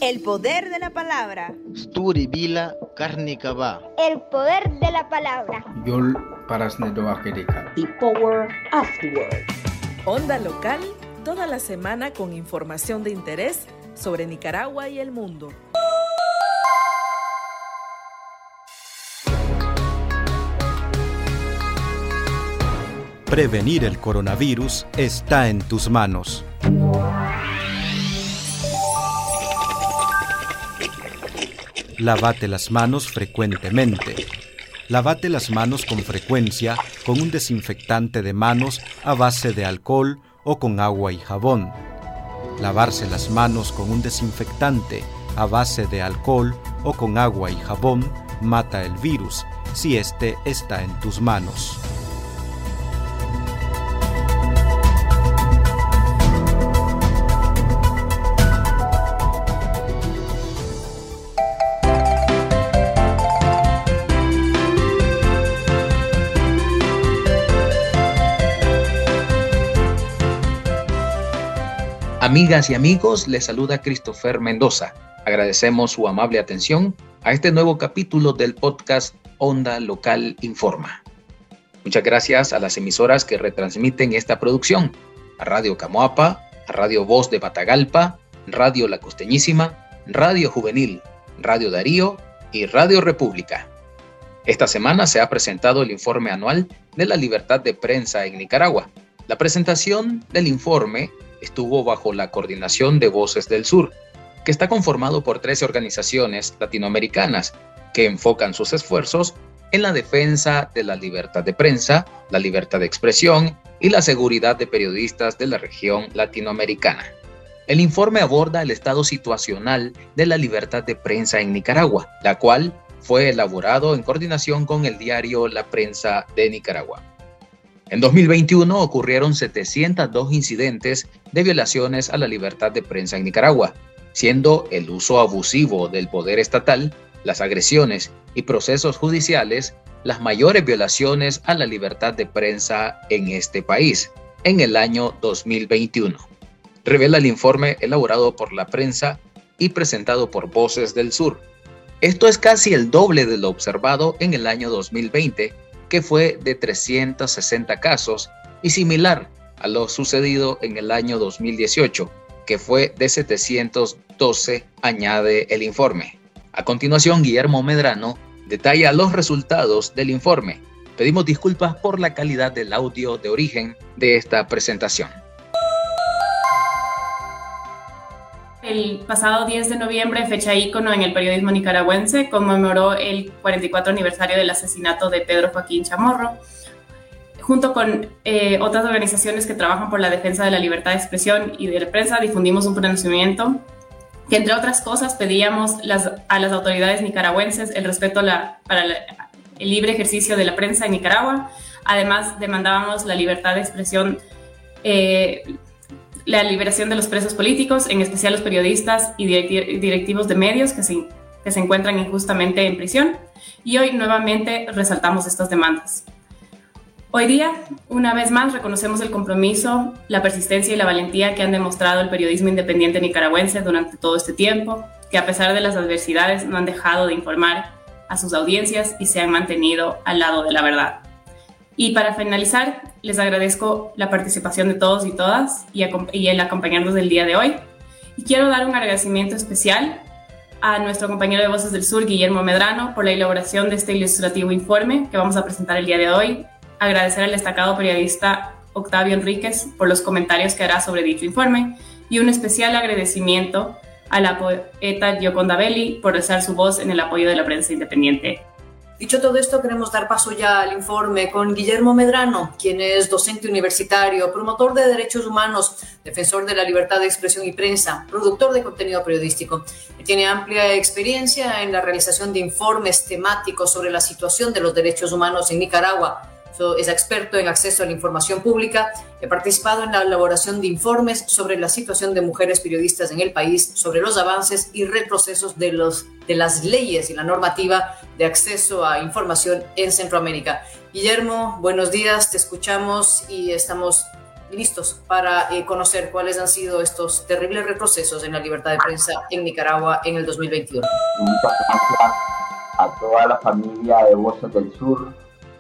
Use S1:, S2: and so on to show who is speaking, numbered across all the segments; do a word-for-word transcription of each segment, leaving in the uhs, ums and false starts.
S1: El poder de la palabra.
S2: Sturi Vila Karnikaba.
S3: El poder de la palabra.
S4: Yol Parasnedoakedeka.
S5: The power of the word.
S6: Onda local, toda la semana con información de interés sobre Nicaragua y el mundo.
S7: Prevenir el coronavirus está en tus manos. Lávate las manos frecuentemente. Lávate las manos con frecuencia con un desinfectante de manos a base de alcohol o con agua y jabón. Lavarse las manos con un desinfectante a base de alcohol o con agua y jabón mata el virus si éste está en tus manos.
S8: Amigas y amigos, les saluda Christopher Mendoza. Agradecemos su amable atención a este nuevo capítulo del podcast Onda Local Informa. Muchas gracias a las emisoras que retransmiten esta producción, a Radio Camoapa, a Radio Voz de Matagalpa, Radio La Costeñísima, Radio Juvenil, Radio Darío y Radio República. Esta semana se ha presentado el informe anual de la libertad de prensa en Nicaragua. La presentación del informe estuvo bajo la coordinación de Voces del Sur, que está conformado por trece organizaciones latinoamericanas que enfocan sus esfuerzos en la defensa de la libertad de prensa, la libertad de expresión y la seguridad de periodistas de la región latinoamericana. El informe aborda el estado situacional de la libertad de prensa en Nicaragua, la cual fue elaborado en coordinación con el diario La Prensa de Nicaragua. En dos mil veintiuno ocurrieron setecientos dos incidentes de violaciones a la libertad de prensa en Nicaragua, siendo el uso abusivo del poder estatal, las agresiones y procesos judiciales las mayores violaciones a la libertad de prensa en este país en el año dos mil veintiuno. Revela el informe elaborado por La Prensa y presentado por Voces del Sur. Esto es casi el doble de lo observado en el año dos mil veinte, que fue de trescientos sesenta casos, y similar a lo sucedido en el año dos mil dieciocho, que fue de setecientos doce, añade el informe. A continuación, Guillermo Medrano detalla los resultados del informe. Pedimos disculpas por la calidad del audio de origen de esta presentación.
S9: El pasado diez de noviembre, fecha ícono en el periodismo nicaragüense, conmemoró el cuarenta y cuatro aniversario del asesinato de Pedro Joaquín Chamorro. Junto con eh, otras organizaciones que trabajan por la defensa de la libertad de expresión y de la prensa, difundimos un pronunciamiento que, entre otras cosas, pedíamos las, a las autoridades nicaragüenses el respeto a la, para la, el libre ejercicio de la prensa en Nicaragua. Además, demandábamos la libertad de expresión, eh, la liberación de los presos políticos, en especial los periodistas y directivos de medios que se, que se encuentran injustamente en prisión. Y hoy nuevamente resaltamos estas demandas. Hoy día, una vez más, reconocemos el compromiso, la persistencia y la valentía que han demostrado el periodismo independiente nicaragüense durante todo este tiempo, que a pesar de las adversidades no han dejado de informar a sus audiencias y se han mantenido al lado de la verdad. Y para finalizar, les agradezco la participación de todos y todas y, y el acompañarnos del día de hoy. Y quiero dar un agradecimiento especial a nuestro compañero de Voces del Sur, Guillermo Medrano, por la elaboración de este ilustrativo informe que vamos a presentar el día de hoy. Agradecer al destacado periodista Octavio Enríquez por los comentarios que hará sobre dicho informe. Y un especial agradecimiento a la poeta Gioconda Belli por alzar su voz en el apoyo de la prensa independiente.
S5: Dicho todo esto, queremos dar paso ya al informe con Guillermo Medrano, quien es docente universitario, promotor de derechos humanos, defensor de la libertad de expresión y prensa, productor de contenido periodístico. Tiene amplia experiencia en la realización de informes temáticos sobre la situación de los derechos humanos en Nicaragua. Es experto en acceso a la información pública. Ha participado en la elaboración de informes sobre la situación de mujeres periodistas en el país, sobre los avances y retrocesos de, los, de las leyes y la normativa de acceso a información en Centroamérica. Guillermo, buenos días, te escuchamos y estamos listos para eh, conocer cuáles han sido estos terribles retrocesos en la libertad de prensa en Nicaragua en el dos mil veintiuno.
S10: Muchas gracias a toda la familia de Voces del Sur.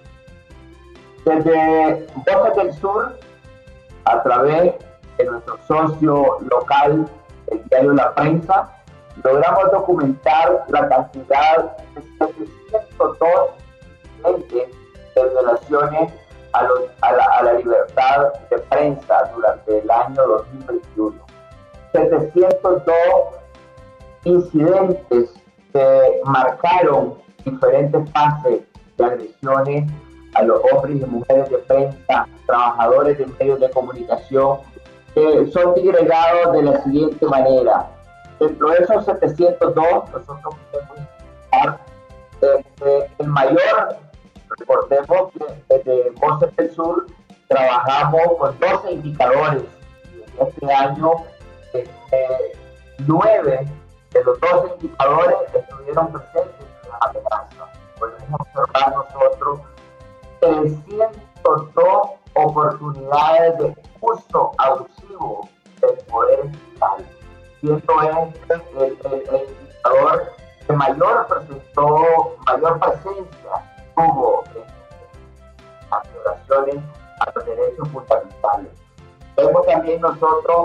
S10: Desde Voces del Sur, a través de nuestro socio local, el diario La Prensa, logramos documentar la cantidad de setecientos dos incidentes de violaciones a, los, a, la, a la libertad de prensa durante el año dos mil veintiuno. setecientos dos incidentes que marcaron diferentes fases de agresiones a los hombres y mujeres de prensa, trabajadores de medios de comunicación, que son disgregados de la siguiente manera. Dentro de esos setecientos dos, nosotros podemos indicar este, el mayor. Recordemos que desde Voces del Sur trabajamos con doce indicadores y en este año este, nueve de los doce indicadores estuvieron presentes en la amenaza. Podemos observar nosotros trescientas dos oportunidades de uso abusivo del poder estatal, siendo este el, el, el indicador que mayor presentó, mayor presencia tuvo en las violaciones a los derechos fundamentales. Vemos también nosotros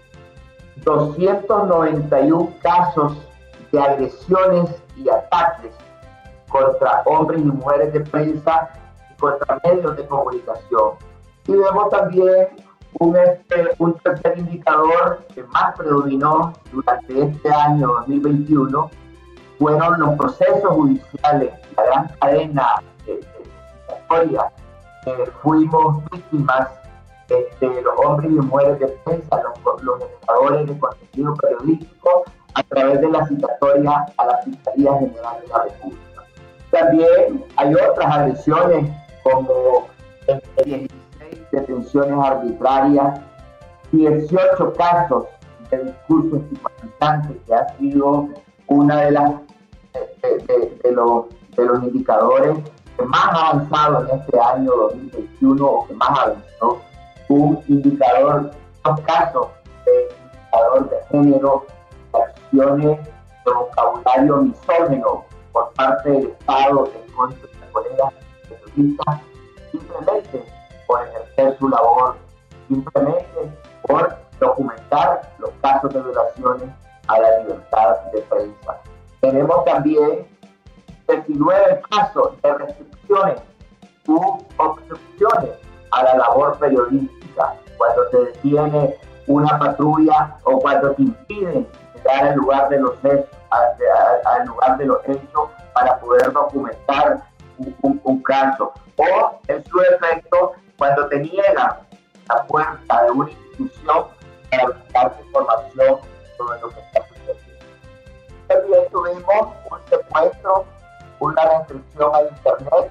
S10: doscientos noventa y uno casos de agresiones y ataques contra hombres y mujeres de prensa y contra medios de comunicación. Y vemos también un, este, un tercer indicador que más predominó durante este año dos mil veintiuno, fueron los procesos judiciales, la gran cadena de, de historia que fuimos víctimas, este, los hombres y mujeres de prensa, los, los generadores de contenido periodístico, a través de la citatoria a la Fiscalía General de la República. También hay otras agresiones, como dieciséis detenciones arbitrarias, dieciocho casos de discursos estigmatizantes, que ha sido una de las de, de, de, los, de los indicadores que más ha avanzado en este año dos mil veintiuno, o que más avanzó. Un indicador, dos casos de indicador de género, de acciones de vocabulario misógino por parte del Estado en contra de colegas periodistas, simplemente por ejercer su labor, simplemente por documentar los casos de violaciones a la libertad de prensa. Tenemos también diecinueve casos de restricciones u obstrucciones a la labor periodística, cuando te detiene una patrulla o cuando te impiden llegar al lugar de los hechos, al lugar de los hechos para poder documentar un, un, un caso, o en su efecto cuando te niegan la puerta de una institución para buscar información sobre lo que está sucediendo. También tuvimos un secuestro, una restricción a internet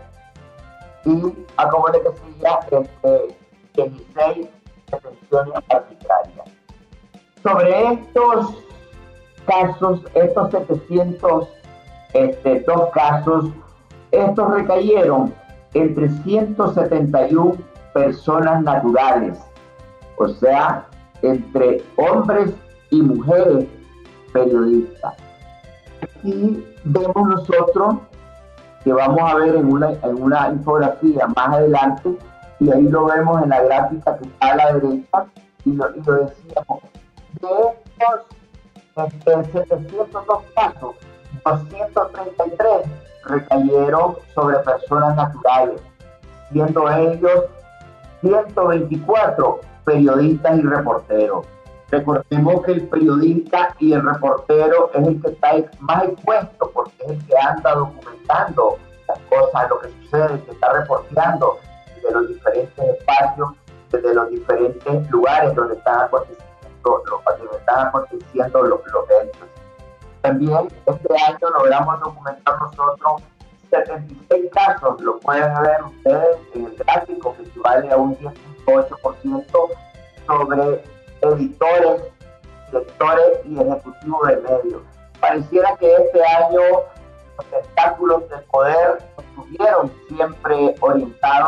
S10: y, a como le decía, este, dieciséis detenciones arbitrarias. Sobre estos casos, estos setecientos dos casos, estos recayeron en trescientas setenta y una personas naturales, o sea, entre hombres y mujeres periodistas. Aquí vemos nosotros que vamos a ver en una, en una infografía más adelante, y ahí lo vemos en la gráfica que está a la derecha, y lo, y lo decíamos, de estos este, setecientos dos casos, doscientos treinta y tres recayeron sobre personas naturales, siendo ellos ciento veinticuatro periodistas y reporteros. Recordemos que el periodista y el reportero es el que está más expuesto, porque es el que anda documentando las cosas, lo que sucede, que está reporteando desde los diferentes espacios, desde los diferentes lugares donde están aconteciendo, donde están aconteciendo los, los hechos. También este año logramos documentar nosotros setenta y seis casos, lo pueden ver ustedes en el gráfico, que equivale a un diez punto ocho por ciento sobre editores, directores y ejecutivos de medios. Pareciera que este año los tentáculos del poder estuvieron siempre orientados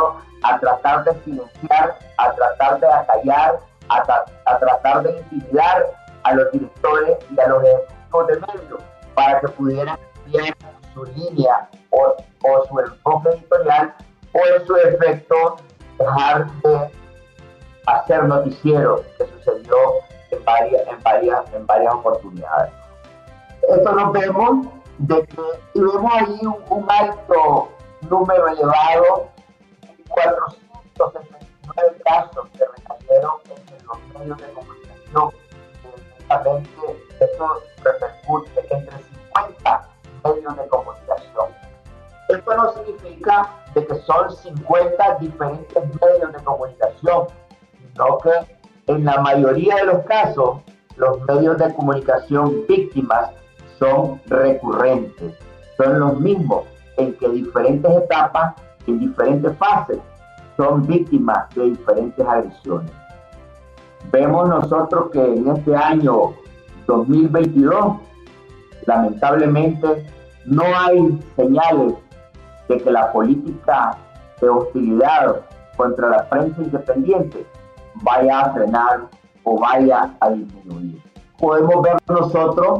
S10: a tratar de silenciar, a tratar de acallar, a, tra a tratar de intimidar a los directores y a los ejecutivos de medios para que pudieran cambiar su línea o, o su enfoque editorial, o en su defecto dejar de hacer noticiero, que sucedió en varias, en varias, en varias oportunidades. Esto nos vemos de que, y vemos ahí un, un alto número elevado, cuatrocientos setenta y nueve casos que recayeron en los medios de comunicación. Justamente esto repercute entre cincuenta medios de comunicación. Esto no significa de que son cincuenta diferentes medios de comunicación, sino que en la mayoría de los casos los medios de comunicación víctimas son recurrentes, son los mismos en que diferentes etapas, en diferentes fases, son víctimas de diferentes agresiones. Vemos nosotros que en este año dos mil veintidós, lamentablemente, no hay señales de que la política de hostilidad contra la prensa independiente vaya a frenar o vaya a disminuir. Podemos ver nosotros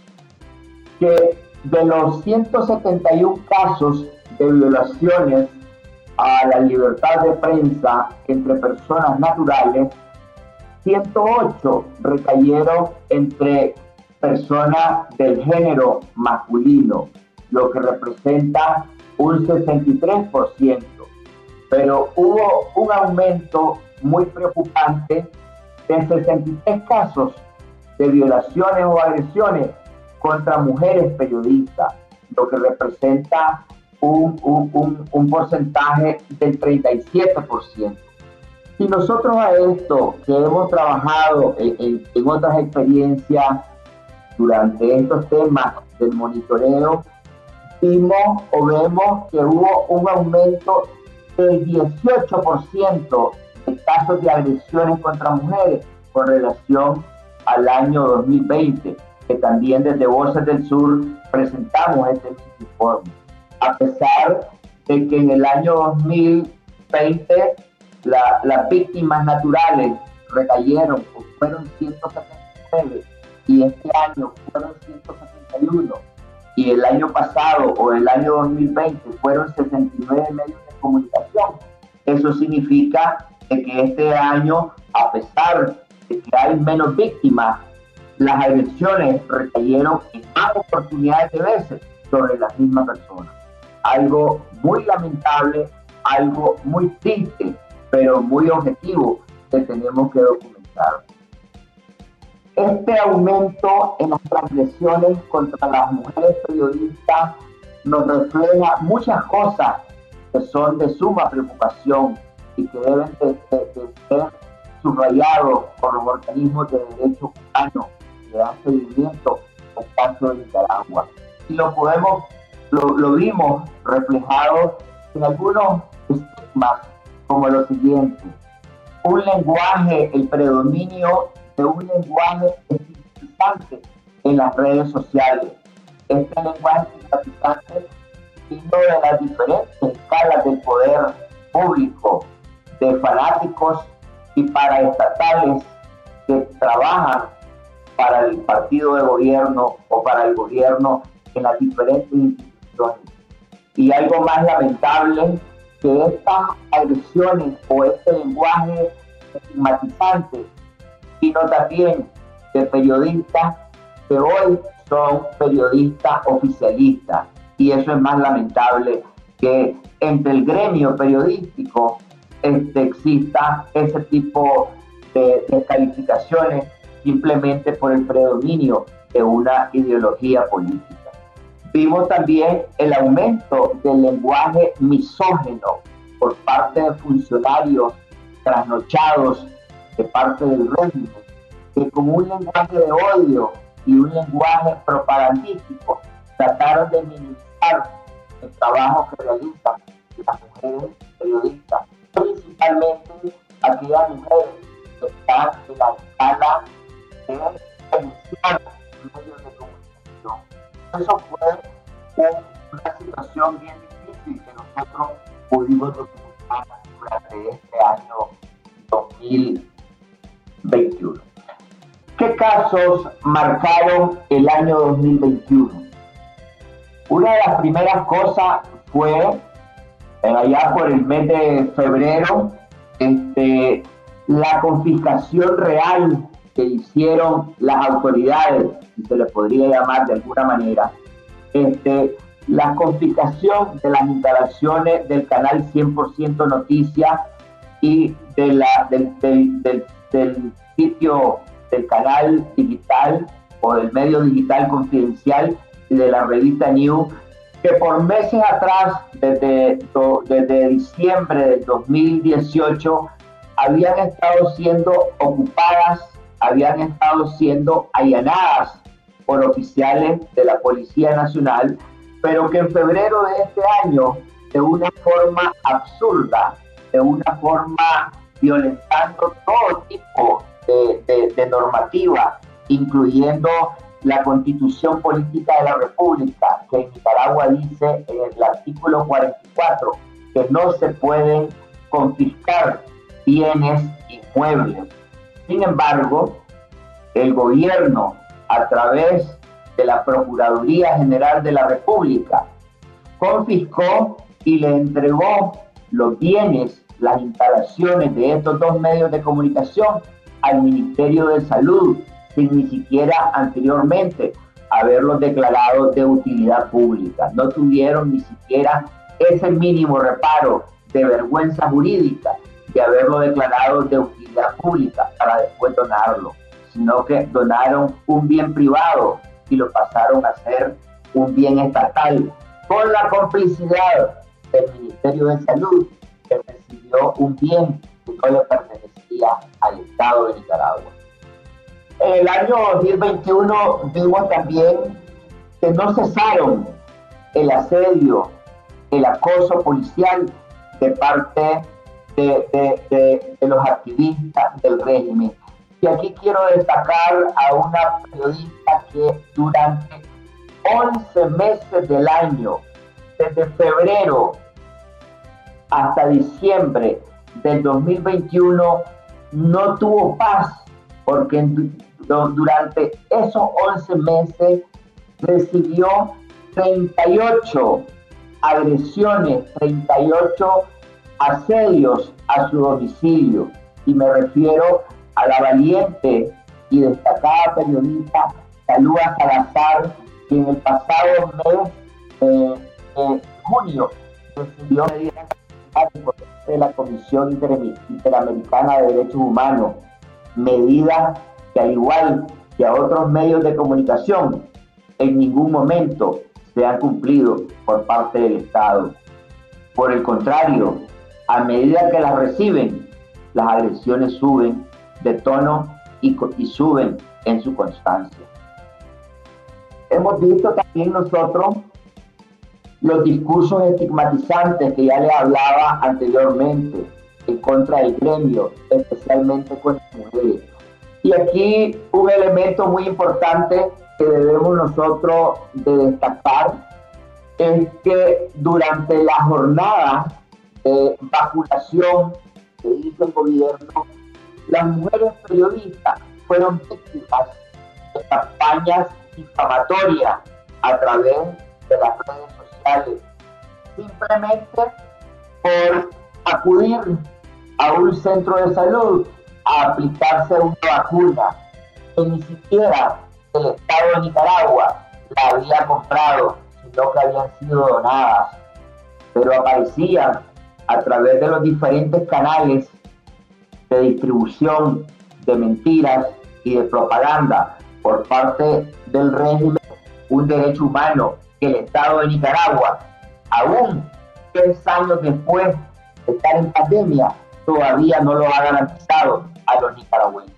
S10: que de los ciento setenta y uno casos de violaciones a la libertad de prensa entre personas naturales, ciento ocho recayeron entre personas del género masculino, lo que representa un sesenta y tres por ciento. Pero hubo un aumento muy preocupante de sesenta y tres casos de violaciones o agresiones contra mujeres periodistas, lo que representa un, un, un, un porcentaje del treinta y siete por ciento. Si nosotros a esto que hemos trabajado en, en, en otras experiencias durante estos temas del monitoreo, vimos o vemos que hubo un aumento del dieciocho por ciento de casos de agresiones contra mujeres con relación al año dos mil veinte, que también desde Voces del Sur presentamos este informe. A pesar de que en el año dos mil veinte la, las víctimas naturales recayeron, o fueron ciento setenta y nueve, y este año fueron ciento setenta y uno, y el año pasado o el año dos mil veinte fueron sesenta y nueve medios de comunicación. Eso significa de que este año, a pesar de que hay menos víctimas, las agresiones recayeron en más oportunidades de veces sobre las mismas personas. Algo muy lamentable, algo muy triste, pero muy objetivo que tenemos que documentar. Este aumento en las transgresiones contra las mujeres periodistas nos refleja muchas cosas que son de suma preocupación y que deben de, de, de ser subrayados por los organismos de derechos humanos que dan seguimiento al caso de Nicaragua. Y lo podemos, lo, lo vimos reflejado en algunos estigmas como lo siguiente: un lenguaje, el predominio de un lenguaje estigmatizante en las redes sociales. Este lenguaje estigmatizante vino de las diferentes escalas del poder público, de fanáticos y paraestatales que trabajan para el partido de gobierno o para el gobierno en las diferentes instituciones. Y algo más lamentable, que estas agresiones o este lenguaje estigmatizante sino también de periodistas que hoy son periodistas oficialistas. Y eso es más lamentable, que entre el gremio periodístico este, exista ese tipo de descalificaciones simplemente por el predominio de una ideología política. Vimos también el aumento del lenguaje misógino por parte de funcionarios trasnochados de parte del régimen, que con un lenguaje de odio y un lenguaje propagandístico trataron de minimizar el trabajo que realizan las mujeres periodistas, principalmente aquellas mujeres que están en la escala de denunciar medios de comunicación. Eso fue una situación bien difícil que nosotros pudimos documentar durante durante este año dos mil veintiuno. ¿Qué casos marcaron el año dos mil veintiuno? Una de las primeras cosas fue, allá por el mes de febrero, este, la confiscación real que hicieron las autoridades, si se le podría llamar de alguna manera, este, la confiscación de las instalaciones del canal cien por ciento Noticias y de la, del, del, del, del sitio del canal digital o del medio digital Confidencial y de la revista New, que por meses atrás, desde, desde diciembre del dos mil dieciocho, habían estado siendo ocupadas, habían estado siendo allanadas por oficiales de la Policía Nacional, pero que en febrero de este año, de una forma absurda, de una forma violentando todo tipo de, de, de normativa, incluyendo la Constitución Política de la República, que en Nicaragua dice en el artículo cuarenta y cuatro que no se pueden confiscar bienes inmuebles. Sin embargo, el gobierno, a través de la Procuraduría General de la República, confiscó y le entregó los bienes, las instalaciones de estos dos medios de comunicación al Ministerio de Salud, sin ni siquiera anteriormente haberlos declarado de utilidad pública. No tuvieron ni siquiera ese mínimo reparo de vergüenza jurídica de haberlo declarado de utilidad pública para después donarlo, sino que donaron un bien privado y lo pasaron a ser un bien estatal, con la complicidad del Ministerio de Salud, que recibió un bien que no le pertenecía al Estado de Nicaragua. En el año dos mil veintiuno vimos también que no cesaron el asedio, el acoso policial de parte de, de, de, de los activistas del régimen. Y aquí quiero destacar a una periodista que durante once meses del año, desde febrero hasta diciembre del dos mil veintiuno, no tuvo paz, porque durante esos once meses recibió treinta y ocho agresiones, treinta y ocho asedios a su domicilio. Y me refiero a la valiente y destacada periodista Talúa Salazar, que en el pasado mes de, de junio recibió medidas de la Comisión Inter- Interamericana de Derechos Humanos, medidas que, al igual que a otros medios de comunicación, en ningún momento se han cumplido por parte del Estado. Por el contrario, a medida que las reciben, las agresiones suben de tono y, y suben en su constancia. Hemos visto también nosotros los discursos estigmatizantes que ya les hablaba anteriormente en contra del gremio, especialmente con las mujeres. Y aquí un elemento muy importante que debemos nosotros de destacar es que durante la jornada de vacunación que hizo el gobierno, las mujeres periodistas fueron víctimas de campañas difamatorias a través de las redes sociales, simplemente por acudir a un centro de salud a aplicarse una vacuna que ni siquiera el Estado de Nicaragua la había comprado, sino que habían sido donadas, pero aparecían a través de los diferentes canales de distribución de mentiras y de propaganda por parte del régimen, un derecho humano que el Estado de Nicaragua, aún tres años después de estar en pandemia, todavía no lo ha garantizado a los nicaragüenses.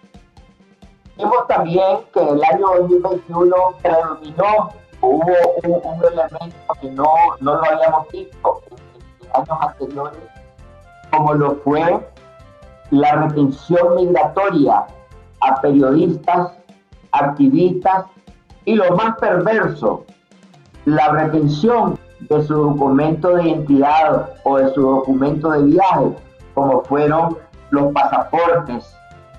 S10: Vimos también que el año dos mil veintiuno predominó, hubo un, un elemento que no, no lo habíamos visto en, en años anteriores, como lo fue la retención migratoria a periodistas, activistas y lo más perverso, la retención de su documento de identidad o de su documento de viaje como fueron los pasaportes.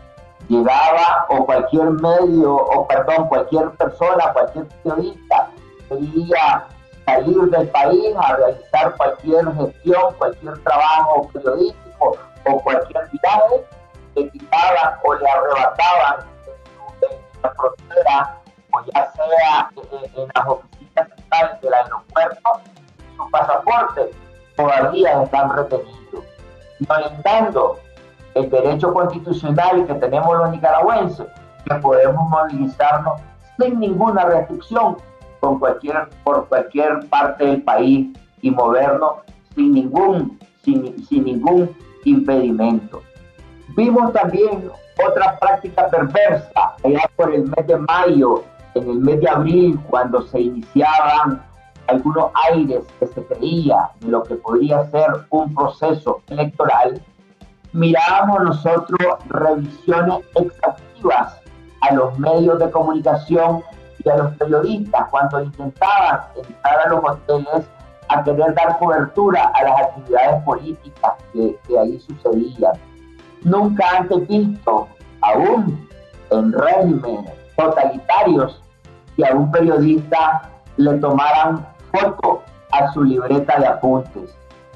S10: Llegaba o cualquier medio, o perdón, cualquier persona, cualquier periodista quería salir del país a realizar cualquier gestión, cualquier trabajo periodístico o cualquier viaje, le quitaban o le arrebataban en, en la frontera, o ya sea en, en las oficinas centrales del aeropuerto, su pasaporte todavía están retenidos, violentando el derecho constitucional que tenemos los nicaragüenses, que podemos movilizarnos sin ninguna restricción con cualquier, por cualquier parte del país y movernos sin ningún, sin, sin ningún impedimento. Vimos también otra práctica perversa allá por el mes de mayo, en el mes de abril, cuando se iniciaban algunos aires que se creía de lo que podría ser un proceso electoral. Mirábamos nosotros revisiones exhaustivas a los medios de comunicación y a los periodistas cuando intentaban entrar a los hoteles a querer dar cobertura a las actividades políticas que, que ahí sucedían. Nunca antes visto, aún en regímenes totalitarios, que a un periodista le tomaran foto a su libreta de apuntes,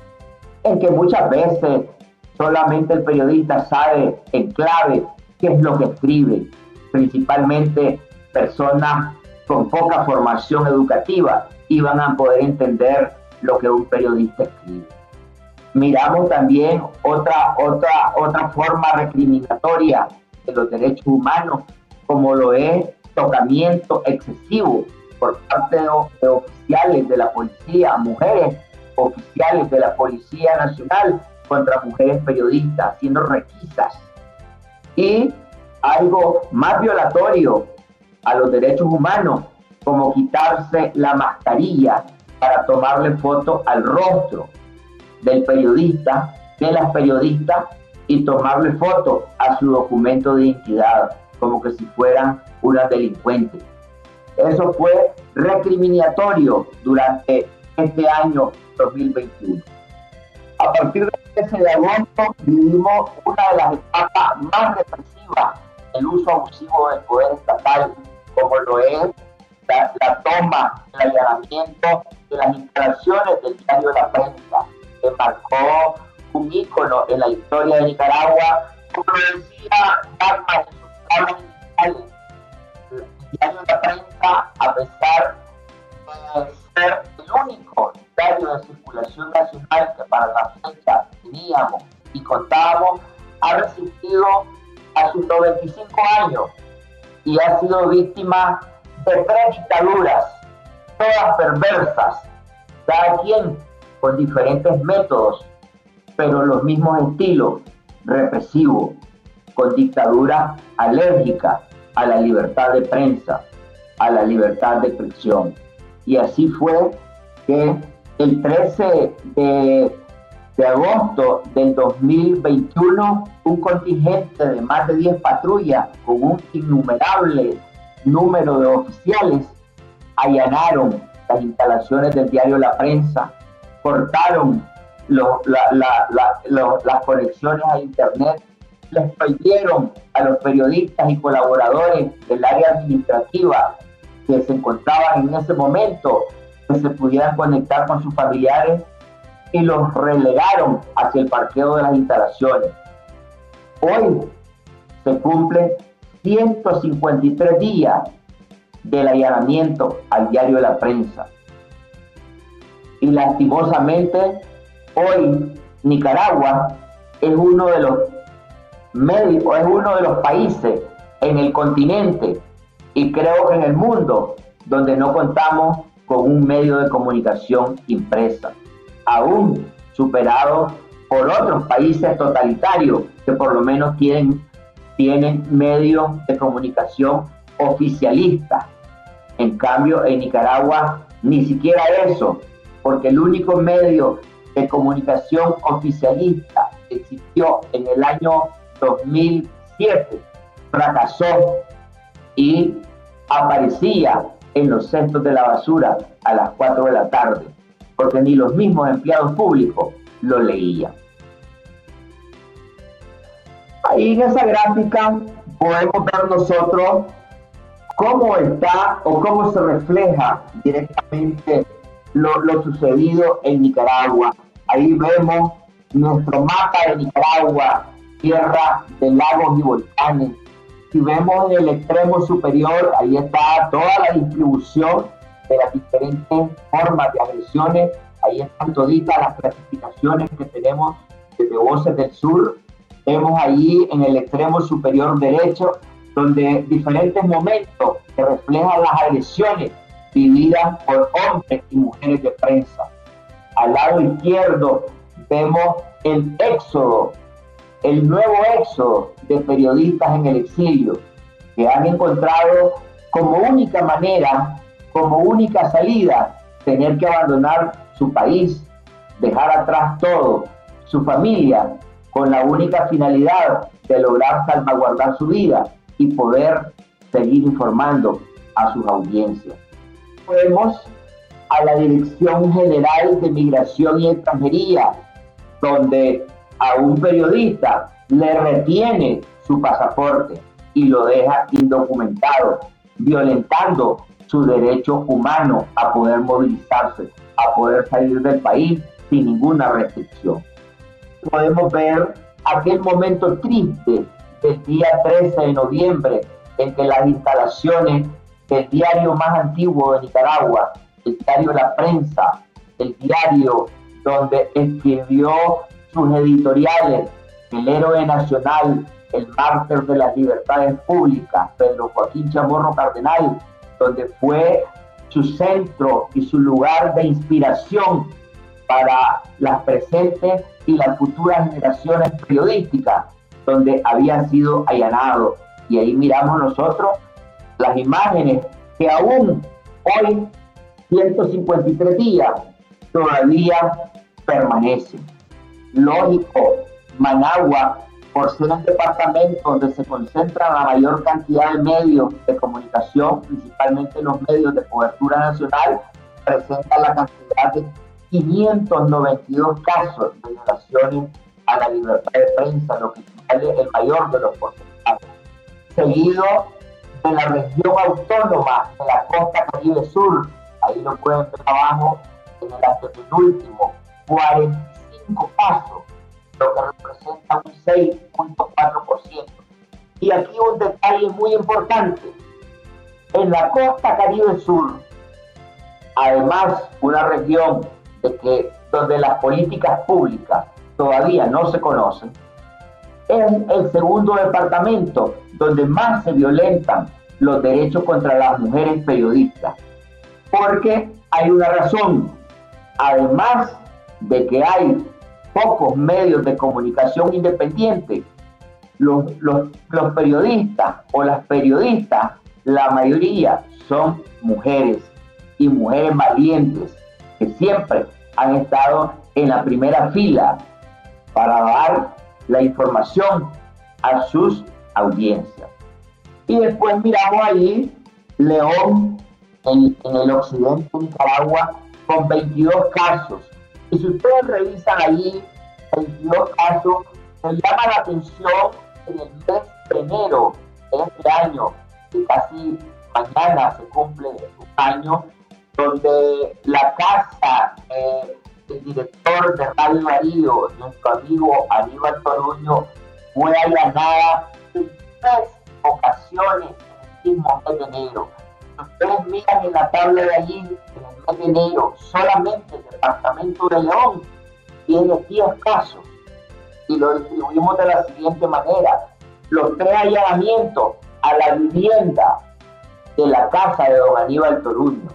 S10: en que muchas veces solamente el periodista sabe en clave qué es lo que escribe, principalmente personas con poca formación educativa iban a poder entender lo que un periodista escribe. Miramos también otra, otra, otra forma recriminatoria de los derechos humanos, como lo es tocamiento excesivo por parte de, de oficiales de la policía, mujeres oficiales de la Policía Nacional contra mujeres periodistas, haciendo requisas. Y algo más violatorio a los derechos humanos, como quitarse la mascarilla para tomarle foto al rostro del periodista, de las periodistas, y tomarle foto a su documento de identidad, como que si fueran unas delincuentes. Eso fue recriminatorio durante este año dos mil veintiuno. A partir del trece de agosto vivimos una de las etapas más represivas del uso abusivo del poder estatal, como lo es la, la toma, el allanamiento de las instalaciones del diario La Prensa, que marcó un ícono en la historia de Nicaragua. Como decía Dagmar en sus palabras iniciales, el diario La Prensa, a pesar de ser el único diario de circulación nacional que para la fecha teníamos y contábamos, ha resistido a sus noventa y cinco años y ha sido víctima de tres dictaduras, todas perversas, cada quien con diferentes métodos, pero los mismos estilos represivos, con dictadura alérgica a la libertad de prensa, a la libertad de expresión. Y así fue que el trece de, de agosto del dos mil veintiuno, un contingente de más de diez patrullas con un innumerable número de oficiales allanaron las instalaciones del diario La Prensa, cortaron lo, la, la, la, lo, las conexiones a internet, les prohibieron a los periodistas y colaboradores del área administrativa que se encontraban en ese momento que se pudieran conectar con sus familiares y los relegaron hacia el parqueo de las instalaciones. Hoy se cumplen ciento cincuenta y tres días del allanamiento al diario La Prensa. Y lastimosamente, hoy Nicaragua es uno de los medios, es uno de los países en el continente y creo que en el mundo donde no contamos con un medio de comunicación impresa, aún superado por otros países totalitarios que por lo menos tienen, tienen medios de comunicación oficialistas. En cambio, en Nicaragua ni siquiera eso, porque el único medio de comunicación oficialista que existió en el año dos mil siete fracasó y aparecía en los cestos de la basura a las cuatro de la tarde, porque ni los mismos empleados públicos lo leían. Ahí en esa gráfica podemos ver nosotros cómo está o cómo se refleja directamente lo, lo sucedido en Nicaragua. Ahí vemos nuestro mapa de Nicaragua, tierra de lagos y volcanes. Si vemos en el extremo superior, ahí está toda la distribución de las diferentes formas de agresiones. Ahí están toditas las clasificaciones que tenemos desde Voces del Sur. Vemos ahí en el extremo superior derecho, donde diferentes momentos que reflejan las agresiones vividas por hombres y mujeres de prensa. Al lado izquierdo vemos el éxodo, el nuevo éxodo de periodistas en el exilio, que han encontrado como única manera, como única salida, tener que abandonar su país, dejar atrás todo, su familia, con la única finalidad de lograr salvaguardar su vida y poder seguir informando a sus audiencias. Vemos a la Dirección General de Migración y Extranjería, donde a un periodista le retiene su pasaporte y lo deja indocumentado, violentando su derecho humano a poder movilizarse, a poder salir del país sin ninguna restricción. Podemos ver aquel momento triste del día trece de noviembre, en que las instalaciones del diario más antiguo de Nicaragua, el diario La Prensa, el diario donde escribió sus editoriales el héroe nacional, el mártir de las libertades públicas, Pedro Joaquín Chamorro Cardenal, donde fue su centro y su lugar de inspiración para las presentes y las futuras generaciones periodísticas, donde había sido allanado. Y ahí miramos nosotros las imágenes que aún hoy, ciento cincuenta y tres días, todavía permanecen. Lógico, Managua, por ser un departamento donde se concentra la mayor cantidad de medios de comunicación, principalmente los medios de cobertura nacional, presenta la cantidad de quinientos noventa y dos casos de violaciones a la libertad de prensa, lo que vale el mayor de los porcentajes. Seguido de la región autónoma de la costa Caribe Sur, ahí lo pueden ver abajo en el antepenúltimo, cuarenta y cinco casos, lo que representa un seis punto cuatro por ciento. Y aquí un detalle muy importante: en la costa Caribe Sur, además una región de que, donde las políticas públicas todavía no se conocen, es el segundo departamento donde más se violentan los derechos contra las mujeres periodistas. Porque hay una razón: además de que hay pocos medios de comunicación independientes, los, los, los periodistas o las periodistas, la mayoría son mujeres, y mujeres valientes que siempre han estado en la primera fila para dar la información a sus audiencias. Y después miramos ahí León, en, en el occidente de Nicaragua, con veintidós casos. Y si ustedes revisan ahí veintidós casos, se llama la atención en el mes de enero de este año, que casi mañana se cumple un año, donde la casa eh, del director de Radio Darío, nuestro amigo Aníbal Toruño, fue allanada en tres ocasiones en el mismo mes de enero. Ustedes miran en la tabla de allí, en el mes de enero, solamente el departamento de León tiene diez casos, y lo distribuimos de la siguiente manera: los tres allanamientos a la vivienda de la casa de don Aníbal Toruño,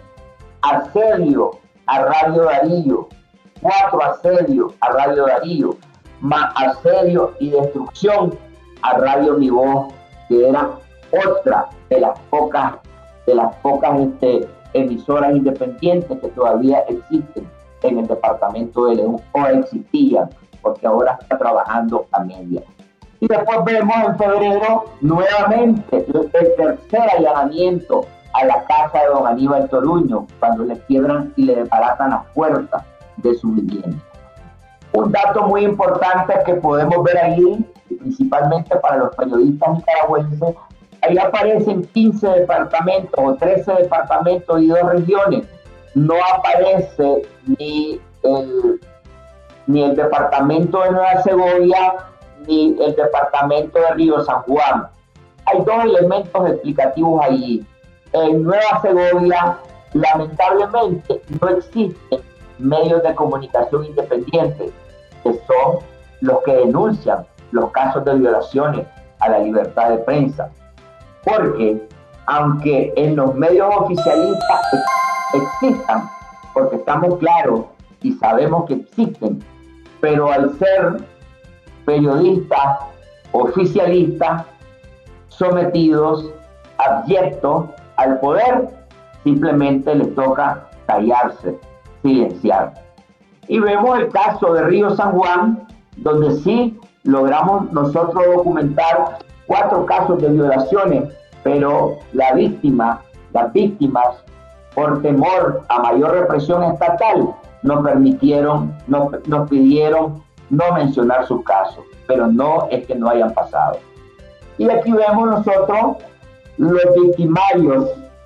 S10: asedio a Radio Darío, cuatro asedios a Radio Darío, más asedio y destrucción a Radio Mi Voz, que era otra de las pocas de las pocas este, emisoras independientes que todavía existen en el departamento de León, o existían, porque ahora está trabajando a media. Y después vemos en febrero nuevamente el tercer allanamiento a la casa de don Aníbal Toruño, cuando le quiebran y le desbaratan las puertas de su vivienda. Un dato muy importante que podemos ver ahí, principalmente para los periodistas nicaragüenses, ahí aparecen quince departamentos o trece departamentos y dos regiones. No aparece ni el, ni el departamento de Nueva Segovia ni el departamento de Río San Juan. Hay dos elementos explicativos allí. En Nueva Segovia, lamentablemente, no existen medios de comunicación independientes, que son los que denuncian los casos de violaciones a la libertad de prensa. Porque, aunque en los medios oficialistas existan, porque estamos claros y sabemos que existen, pero al ser periodistas oficialistas sometidos, abyectos al poder, simplemente les toca callarse, silenciar. Y vemos el caso de Río San Juan, donde sí logramos nosotros documentar cuatro casos de violaciones, pero la víctima, las víctimas, por temor a mayor represión estatal, nos permitieron, nos, nos pidieron no mencionar sus casos, pero no es que no hayan pasado. Y aquí vemos nosotros los victimarios.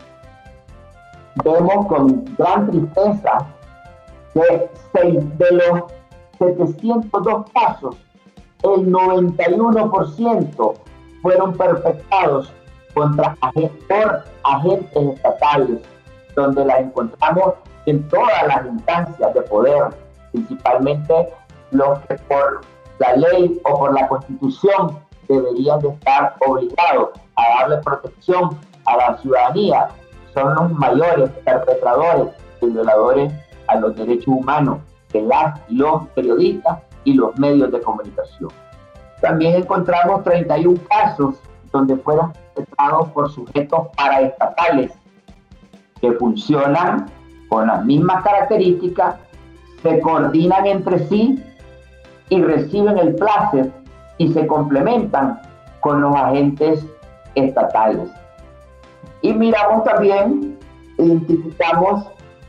S10: Vemos con gran tristeza que seis de los setecientos dos casos, el noventa y uno por ciento fueron perpetrados contra, por agentes estatales, donde las encontramos en todas las instancias de poder, principalmente los que por la ley o por la Constitución deberían de estar obligados a darle protección a la ciudadanía. Son los mayores perpetradores y violadores a los derechos humanos de las y los periodistas y los medios de comunicación. También encontramos treinta y uno casos donde fueron perpetrados por sujetos paraestatales que funcionan con las mismas características, se coordinan entre sí y reciben el placer y se complementan con los agentes estatales. Y miramos también, identificamos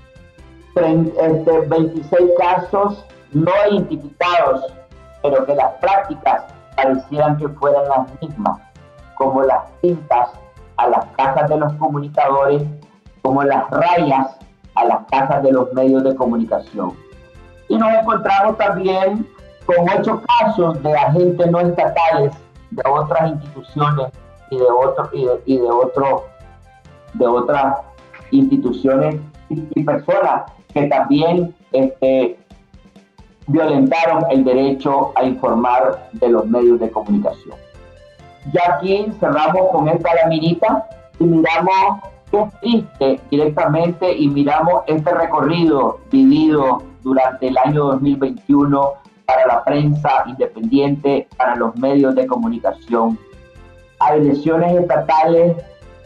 S10: este, veintiséis casos no identificados, pero que las prácticas parecieran que fueran las mismas, como las pintas a las casas de los comunicadores, como las rayas a las casas de los medios de comunicación. Y nos encontramos también con ocho casos de agentes no estatales de otras instituciones y de otros y de, y de otros de otras instituciones y, y personas que también este, violentaron el derecho a informar de los medios de comunicación. Ya aquí cerramos con esta laminita y miramos qué es triste directamente y miramos este recorrido vivido durante el año dos mil veintiuno para la prensa independiente, para los medios de comunicación. Hay elecciones estatales,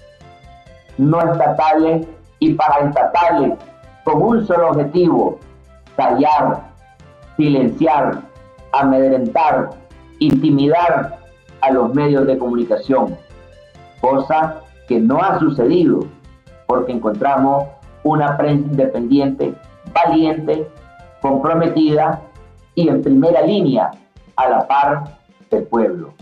S10: no estatales y paraestatales con un solo objetivo: callar, silenciar, amedrentar, intimidar a los medios de comunicación, cosa que no ha sucedido porque encontramos una prensa independiente, valiente, comprometida y en primera línea a la par del pueblo.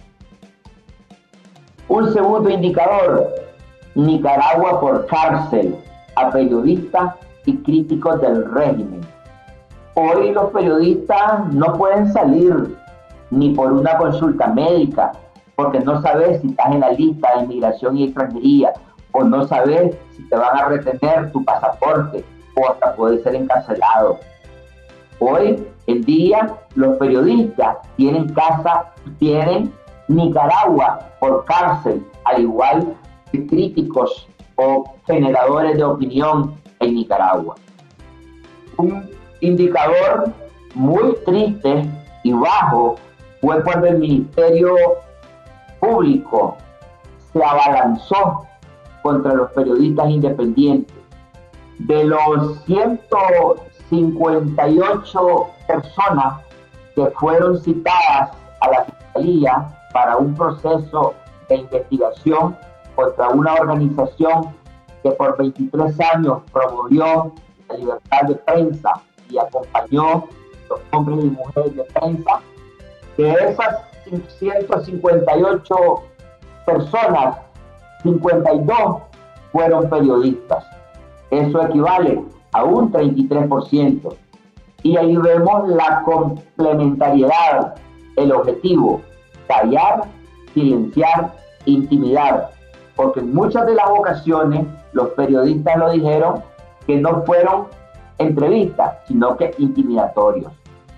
S10: Un segundo indicador: Nicaragua por cárcel a periodistas y críticos del régimen. Hoy los periodistas no pueden salir ni por una consulta médica, porque no sabes si estás en la lista de inmigración y extranjería, o no sabes si te van a retener tu pasaporte, o hasta puedes ser encarcelado. Hoy en día los periodistas tienen casa, tienen Nicaragua por cárcel, al igual que críticos o generadores de opinión en Nicaragua. Un indicador muy triste y bajo fue cuando el Ministerio Público se abalanzó contra los periodistas independientes. De los ciento cincuenta y ocho personas que fueron citadas a la Fiscalía para un proceso de investigación contra una organización que por veintitrés años promovió la libertad de prensa y acompañó a los hombres y mujeres de prensa, de esas ciento cincuenta y ocho personas, cincuenta y dos fueron periodistas. Eso equivale a un treinta y tres por ciento. Y ahí vemos la complementariedad, el objetivo: callar, silenciar, intimidar. Porque en muchas de las ocasiones los periodistas lo dijeron que no fueron entrevistas, sino que intimidatorios.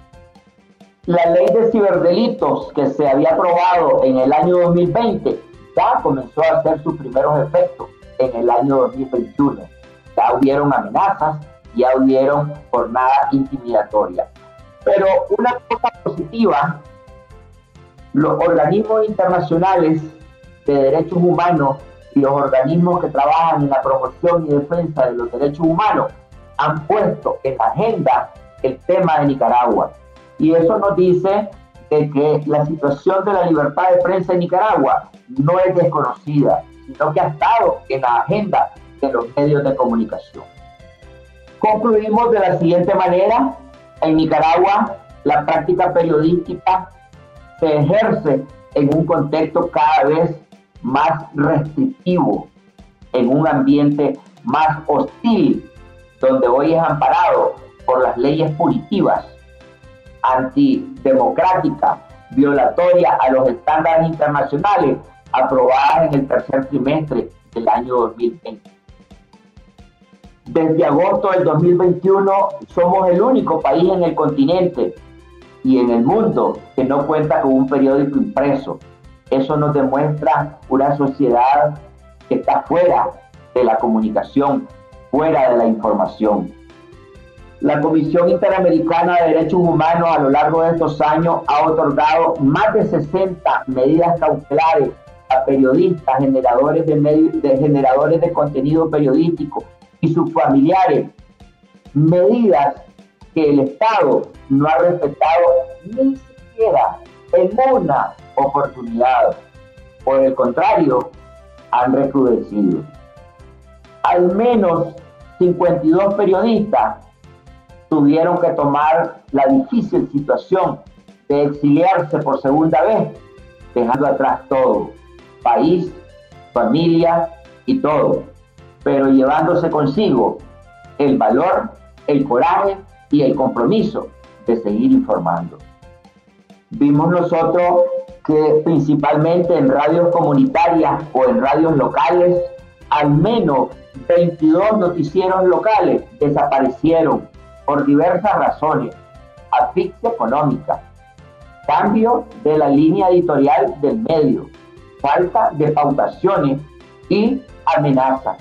S10: La ley de ciberdelitos que se había aprobado en el año dos mil veinte ya comenzó a hacer sus primeros efectos en el año dos mil veintiuno. Ya hubieron amenazas, ya hubieron jornadas intimidatorias. Pero una cosa positiva, los organismos internacionales de derechos humanos y los organismos que trabajan en la promoción y defensa de los derechos humanos han puesto en la agenda el tema de Nicaragua. Y eso nos dice de que la situación de la libertad de prensa en Nicaragua no es desconocida, sino que ha estado en la agenda de los medios de comunicación. Concluimos de la siguiente manera: en Nicaragua la práctica periodística se ejerce en un contexto cada vez más restrictivo, en un ambiente más hostil, donde hoy es amparado por las leyes punitivas, antidemocráticas, violatorias a los estándares internacionales aprobadas en el tercer trimestre del año dos mil veinte. Desde agosto del dos mil veintiuno somos el único país en el continente y en el mundo que no cuenta con un periódico impreso. Eso nos demuestra una sociedad que está fuera de la comunicación, fuera de la información. La Comisión Interamericana de Derechos Humanos a lo largo de estos años ha otorgado más de sesenta medidas cautelares a periodistas, generadores de, medios, de generadores de contenido periodístico y sus familiares, medidas que el Estado no ha respetado ni siquiera en una oportunidad. Por el contrario, han recrudecido. Al menos cincuenta y dos periodistas tuvieron que tomar la difícil situación de exiliarse por segunda vez, dejando atrás todo, país, familia y todo, pero llevándose consigo el valor, el coraje y el compromiso de seguir informando. Vimos nosotros que principalmente en radios comunitarias o en radios locales, al menos veintidós noticieros locales desaparecieron por diversas razones: asfixia económica, cambio de la línea editorial del medio, falta de pautaciones y amenazas.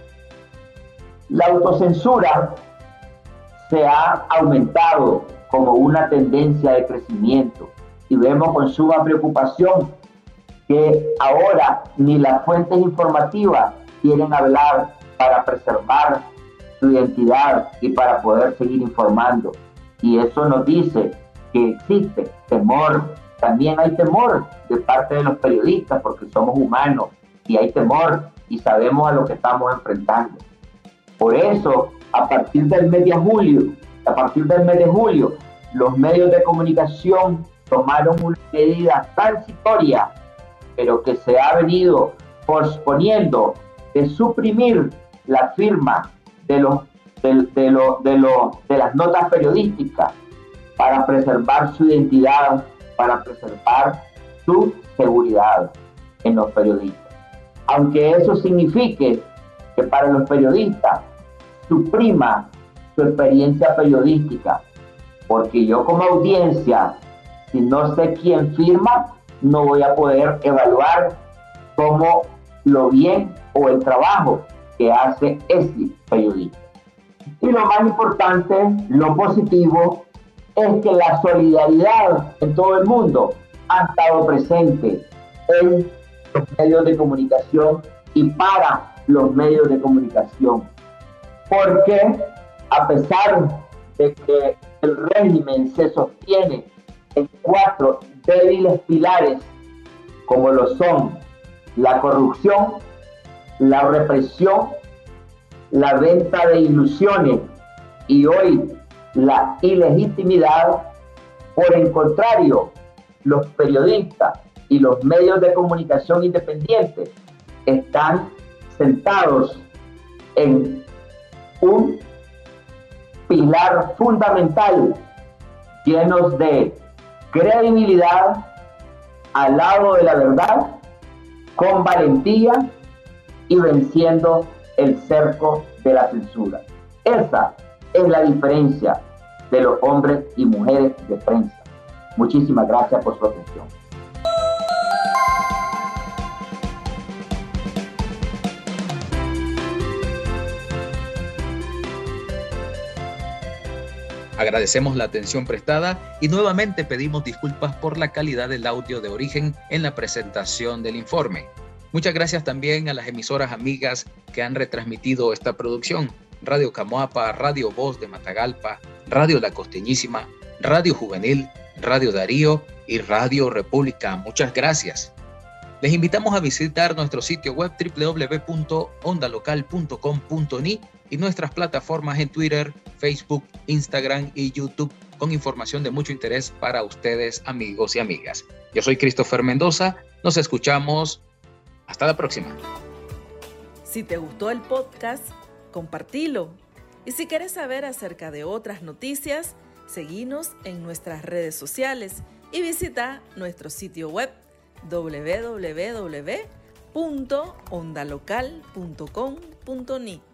S10: La autocensura se ha aumentado como una tendencia de crecimiento y vemos con suma preocupación que ahora ni las fuentes informativas quieren hablar para preservar su identidad y para poder seguir informando. Y eso nos dice que existe temor. También hay temor de parte de los periodistas porque somos humanos y hay temor y sabemos a lo que estamos enfrentando. Por eso, a partir del mes de julio, a partir del mes de julio, los medios de comunicación tomaron una medida transitoria, pero que se ha venido posponiendo, de suprimir la firma de, los, de, de, lo, de, lo, de las notas periodísticas para preservar su identidad, para preservar su seguridad en los periodistas. Aunque eso signifique que para los periodistas suprima su experiencia periodística, porque yo como audiencia, si no sé quién firma, no voy a poder evaluar cómo lo bien o el trabajo que hace ese periodista. Y lo más importante, lo positivo, es que la solidaridad en todo el mundo ha estado presente en los medios de comunicación y para los medios de comunicación. Porque a pesar de que el régimen se sostiene en cuatro débiles pilares, como lo son la corrupción, la represión, la venta de ilusiones y hoy la ilegitimidad, por el contrario, los periodistas y los medios de comunicación independientes están sentados en un pilar fundamental, llenos de credibilidad al lado de la verdad, con valentía y venciendo el cerco de la censura. Esa es la diferencia de los hombres y mujeres de prensa. Muchísimas gracias por su atención.
S8: Agradecemos la atención prestada y nuevamente pedimos disculpas por la calidad del audio de origen en la presentación del informe. Muchas gracias también a las emisoras amigas que han retransmitido esta producción: Radio Camoapa, Radio Voz de Matagalpa, Radio La Costeñísima, Radio Juvenil, Radio Darío y Radio República. Muchas gracias. Les invitamos a visitar nuestro sitio web doble u doble u doble u punto onda local punto com punto ni y nuestras plataformas en Twitter, Facebook, Instagram y YouTube con información de mucho interés para ustedes, amigos y amigas. Yo soy Christopher Mendoza. Nos escuchamos. Hasta la próxima.
S6: Si te gustó el podcast, compartilo. Y si quieres saber acerca de otras noticias, seguinos en nuestras redes sociales y visita nuestro sitio web doble u doble u doble u punto onda local punto com punto ni.